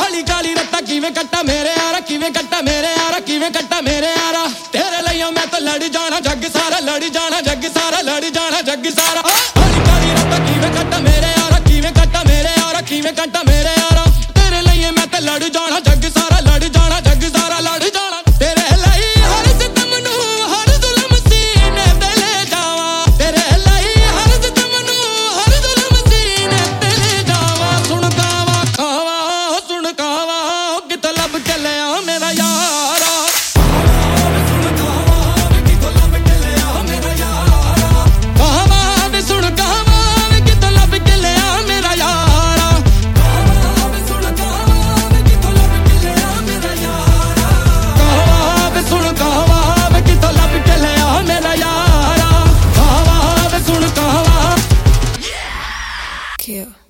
काली काली रत्ता किवें कट्टा मेरे यारा किवें कट्टा मेरे यारा किवें कट्टा मेरे यारा तेरे लिए मैं तो लड़ जाना जग सारा लड़ जाना जग सारा लड़ जाना जग सारा काली काली रत्ता किवें कट्टा मेरे यारा किवें कट्टा मेरे यारा किवें कट्टा मेरे यारा तेरे लिए मैं तो लड़ जाना जग सारा लड़ जाना जग सारा लड़ जाना तेरे लिए हर सितम नू हर जुल्म सीने ते ले जावा तेरे लिए हर सितम नू हर जुल्म सीने ते ले जावा सुन कावा खावा सुन कावा कित लब के ले आ मेरा यारा सुन कावा कित लब के ले आ मेरा यारा कावा वे सुन कावा कित लब के ले आ मेरा यारा कावा सुन कावा कित लब के ले आ मेरा यारा कावा सुन कावा कित लब के ले आ मेरा यारा कावा सुन कावा Kill.